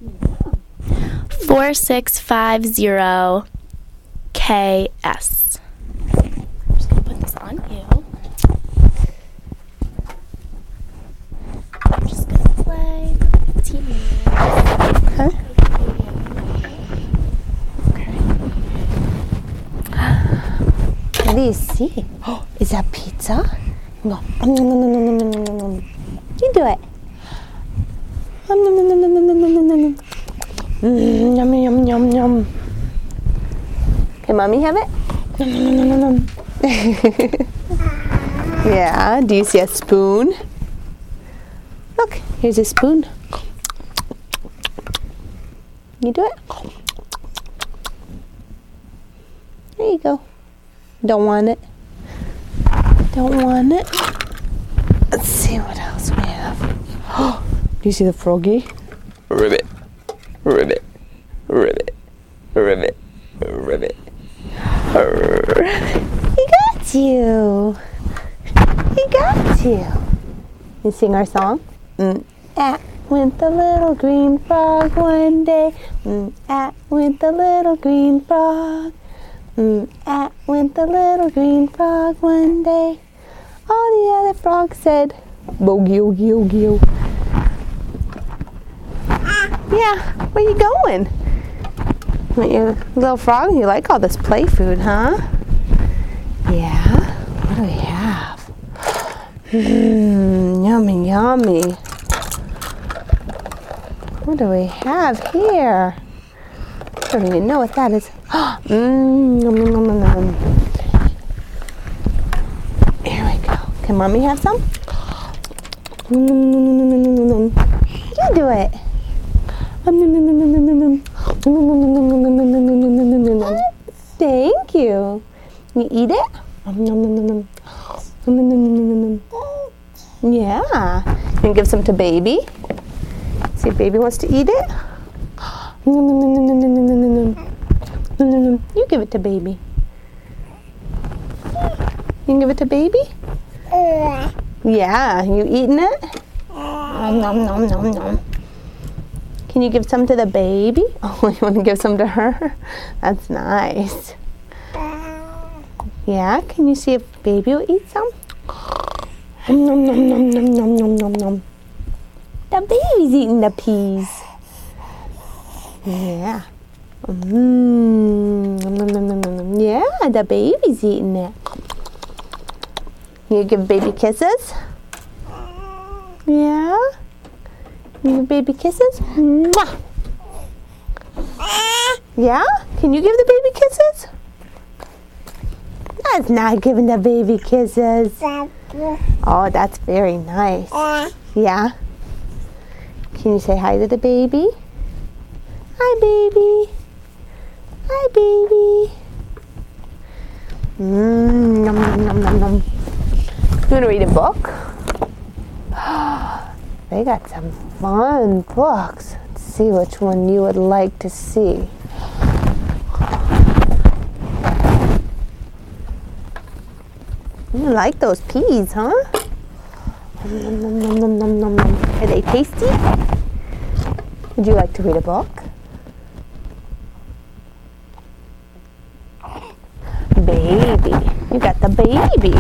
4650 KS. I'm just going to put this on you. I'm just going to play team music. Okay. What do you see? Oh, is that pizza? Go. You do it. Yum, yum, yum, yum. Can mommy have it? Yeah, do you see a spoon? Look, here's a spoon. You do it? There you go. Don't want it. Don't want it. Let's see what else we have. Do you see the froggy? Ribbit. Ribbit. Ribbit. Ribbit. Ribbit. He got you. He got you. You sing our song? Went the little green frog one day. Went the little green frog. Went the little green frog one day. All the other frogs said, bogey, ogie, ogie, ogie. Yeah, where you going? Want your little frog? You like all this play food, huh? Yeah. What do we have? Yummy, yummy. What do we have here? I don't even know what that is. Here we go. Can mommy have some? You do it. Thank you. You eat it? Yeah. You can give some to baby. See if baby wants to eat it. You give it to baby. You can give it to baby? Yeah, you eating it? Nom, nom, nom, nom, nom. Can you give some to the baby? Oh, you want to give some to her? That's nice. Yeah, can you see if baby will eat some? Nom, nom, nom, nom, nom, nom, nom, nom. The baby's eating the peas. Yeah. Yeah, the baby's eating it. You give baby kisses? Yeah? You give baby kisses? Mwah! Yeah? Can you give the baby kisses? That's not giving the baby kisses. Oh, that's very nice. Yeah? Can you say hi to the baby? Hi, baby. Hi, baby. Nom, nom, nom, nom, nom. You want to read a book? They got some fun books. Let's see which one you would like to see. You like those peas, huh? Nom, nom, nom, nom, nom, nom, nom. Are they tasty? Would you like to read a book? Baby. You got the baby.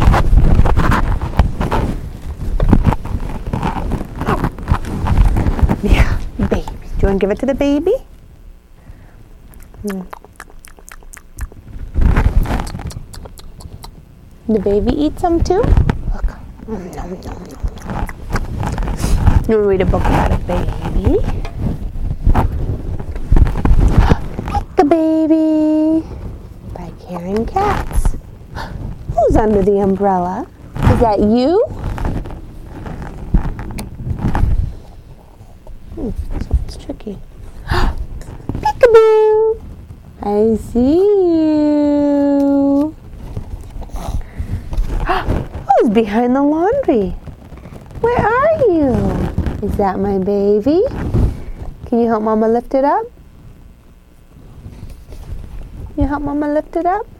Yeah, baby. Do you want to give it to the baby? The baby eat some too? Look. Nom, nom, nom, nom. You want to read a book about a baby? Peek-a-baby by Karen Katz. Who's under the umbrella? Is that you? This one's tricky. Peek-a-boo! I see you. Who's behind the laundry? Where are you? Is that my baby? Can you help Mama lift it up? Can you help Mama lift it up?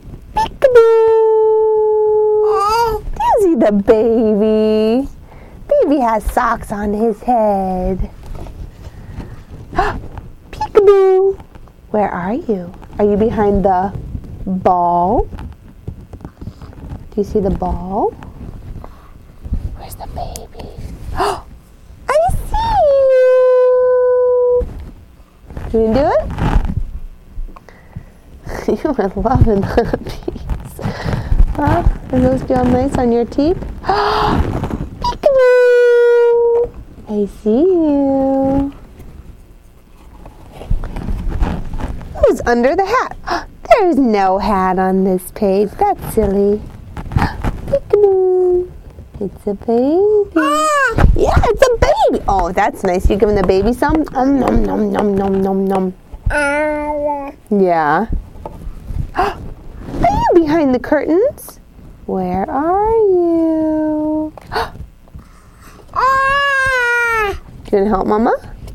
Peek-a-boo! There's the baby. baby has socks on his head. Peekaboo! Where are you? Are you behind the ball? Do you see the ball? Where's the baby? I see you! You gonna do it? You are loving the peas. Huh? Are those feel nice on your teeth? Peekaboo! I see you. Who's under the hat? There's no hat on this page. That's silly. Peekaboo. It's a baby. Yeah, it's a baby. Oh, that's nice. You giving the baby some? Nom nom nom nom nom nom. Yeah. Are you behind the curtains? Where are you? You gonna help Mama?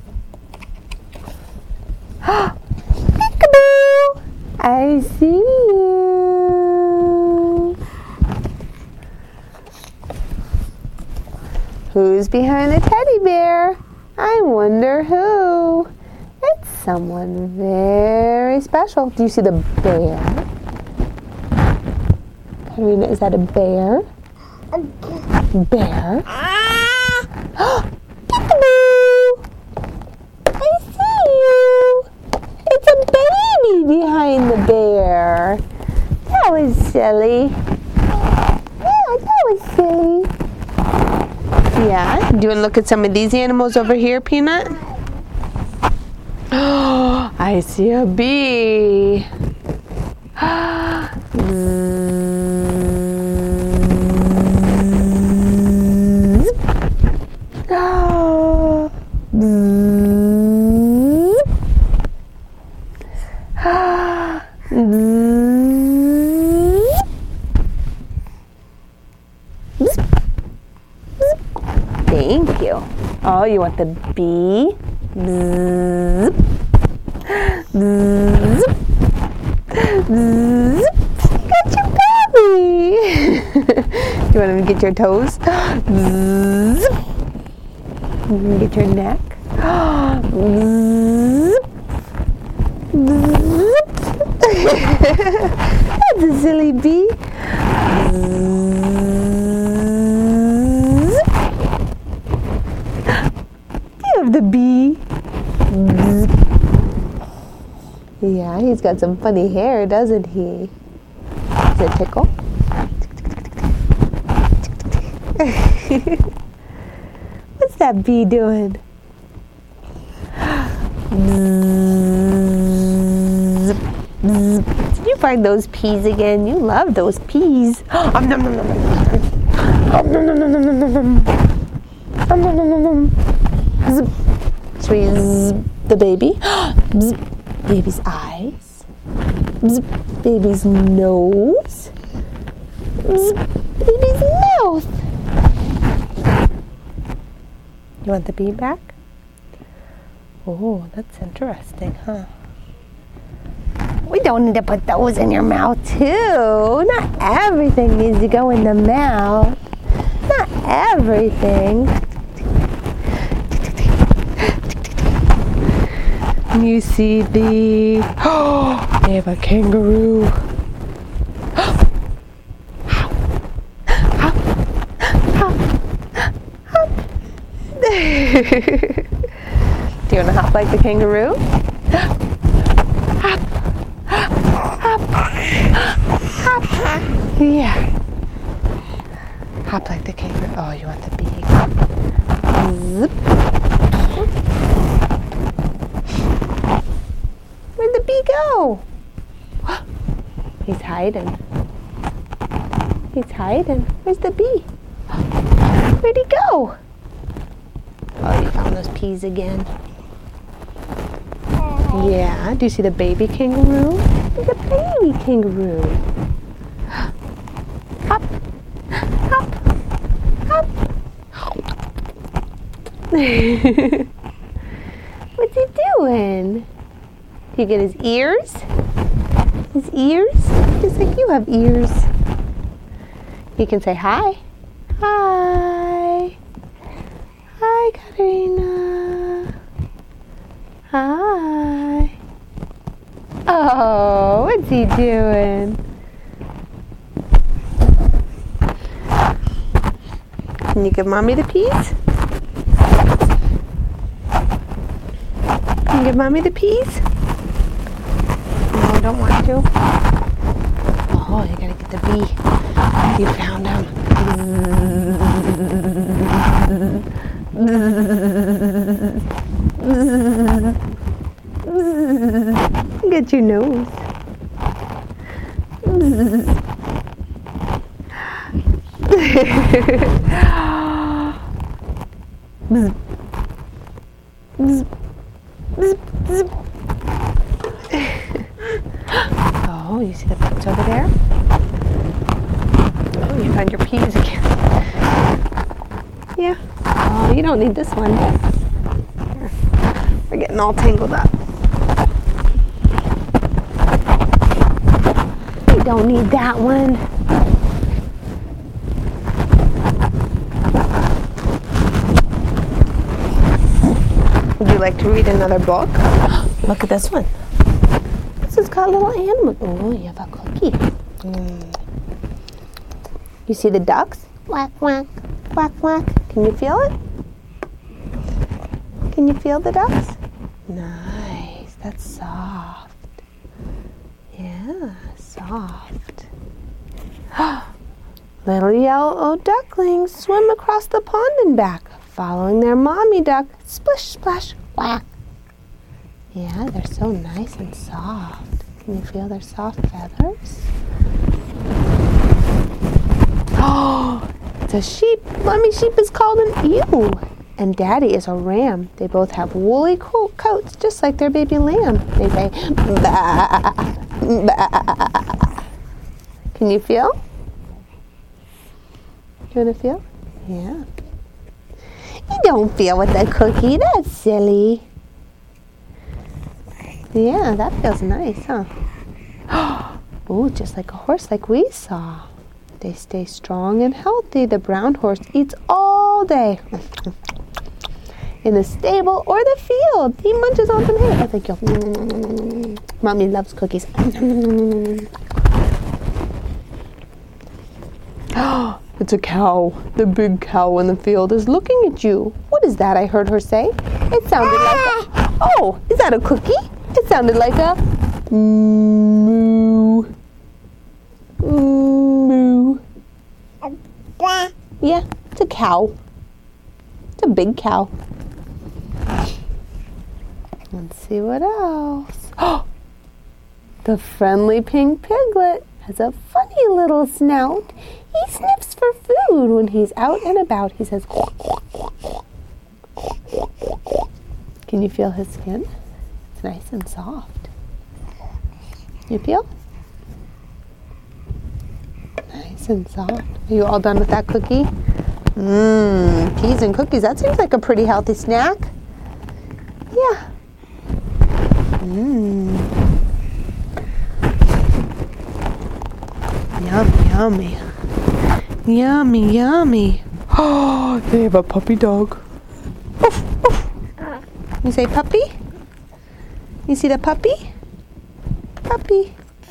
Peekaboo! I see you. Who's behind the teddy bear? I wonder who. It's someone very special. Do you see the bear? Karina, is that a bear? Bear? Peekaboo! I see you. It's a baby behind the bear. That was silly. Yeah, that was silly. Yeah, do you want to look at some of these animals over here, Peanut? Oh, I see a bee. Thank you. Oh, you want the bee? Bzz. Bzz. Bzz. You got your baby. You want him to get your toes? Bzz. Get your neck. Bzz. Bzz. That's a silly bee. Of the bee. Yeah, he's got some funny hair, doesn't he? Does it tickle? What's that bee doing? Did you find those peas again? You love those peas. Should we zip the baby? Zip. Baby's eyes. Zip. Baby's nose. Zip. Baby's mouth. You want the bee back? Oh, that's interesting, huh? We don't need to put those in your mouth, too. Not everything needs to go in the mouth. Not everything. You see the... Oh, they have a kangaroo. Do you want to hop like the kangaroo? Hop. Hop. Hop. Yeah. Hop like the kangaroo. Oh, you want the bee. Zip. Where'd the bee go? He's hiding. He's hiding. Where's the bee? Where'd he go? Oh, you found those peas again. Yeah, do you see the baby kangaroo? There's a baby kangaroo. Hop. Hop. Hop. What's he doing? Do you get his ears? His ears? Just like you have ears. You can say hi. Hi. Katrina. Hi. Oh, what's he doing? Can you give Mommy the peas? Can you give Mommy the peas? No, I don't want to. Oh, you gotta get the bee. You found him. Get your nose. Oh, you see the birds over there? Oh, you found your peas again. Yeah. Oh, you don't need this one. We're getting all tangled up. You don't need that one. Would you like to read another book? Look at this one. This has got little animals. Oh, you have a cookie. You see the ducks? Quack, quack, quack, quack. Can you feel it? Can you feel the ducks? Nice. That's soft. Yeah, soft. Little yellow ducklings swim across the pond and back, following their mommy duck. Splish, splash, quack. Yeah, they're so nice and soft. Can you feel their soft feathers? Oh, it's a sheep. Mommy sheep is called an ewe. And Daddy is a ram. They both have woolly coats, just like their baby lamb. They say, bah, bah. Can you feel? You want to feel? Yeah. You don't feel with the cookie. That's silly. Yeah, that feels nice, huh? Oh, just like a horse like we saw. They stay strong and healthy. The brown horse eats all day. In the stable or the field. He munches on some hay. I think you'll... Mommy loves cookies. It's a cow. The big cow in the field is looking at you. What is that I heard her say? It sounded like a... Oh, is that a cookie? It sounded like a... moo. Moo. Yeah, it's a cow. It's a big cow. Let's see what else. Oh, the friendly pink piglet has a funny little snout. He sniffs for food when he's out and about. He says, quack, quack, quack, quack. Can you feel his skin? It's nice and soft. You feel? Nice and soft. Are you all done with that cookie? Peas and cookies. That seems like a pretty healthy snack. Yeah. Yummy, yummy. Yummy, yummy. Oh, they have a puppy dog. Oof, oof. You say puppy? You see the puppy? Puppy.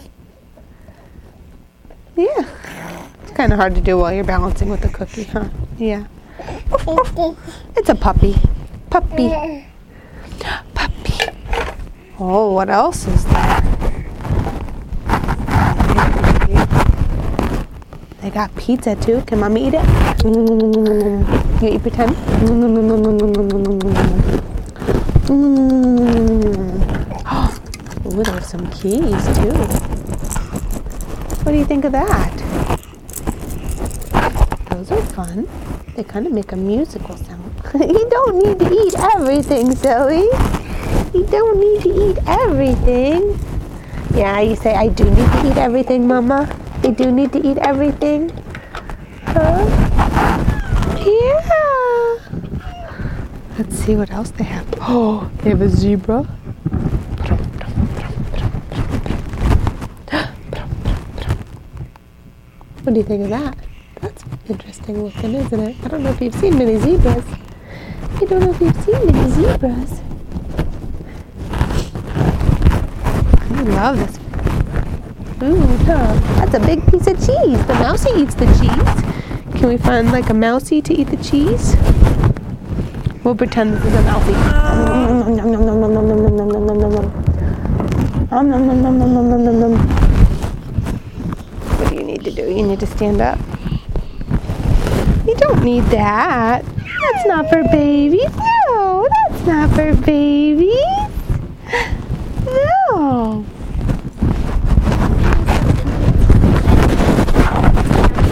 Yeah. It's kind of hard to do while you're balancing with the cookie, huh? Yeah. Oof, oof. It's a puppy. Puppy. Puppy. Oh, what else is there? They got pizza too. Can Mommy eat it? You eat pretend? Ooh, there's some keys too. What do you think of that? Those are fun. They kind of make a musical sound. You don't need to eat everything, Zoe. You don't need to eat everything. Yeah, you say, I do need to eat everything, Mama. I do need to eat everything. Huh? Yeah. Let's see what else they have. Oh, they have a zebra. What do you think of that? That's interesting looking, isn't it? I don't know if you've seen many zebras. I don't know if you've seen many zebras. I love this food, huh? That's a big piece of cheese. The mousey eats the cheese. Can we find like a mousey to eat the cheese? We'll pretend this is a mousey. What do you need to do? You need to stand up. You don't need that. That's not for babies. No, that's not for babies.